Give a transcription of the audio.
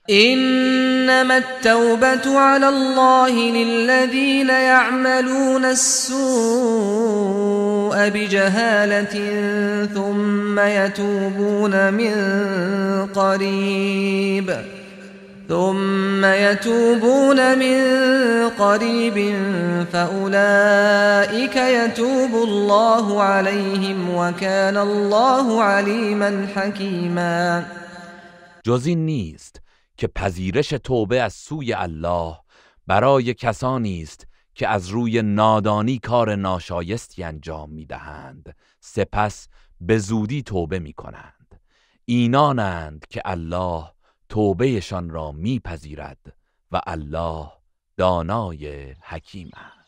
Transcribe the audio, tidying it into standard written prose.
إنما التوبة على الله للذين يعملون السوء بجهالة ثم يتوبون من قريب فأولئك يتوب الله عليهم وكان الله علیما حکیما. جز این نیست که پذیرش توبه از سوی الله برای کسانی است که از روی نادانی کار ناشایستی انجام می‌دهند سپس به زودی توبه می‌کنند. اینانند که الله توبهشان را می‌پذیرد و الله دانای حکیم است.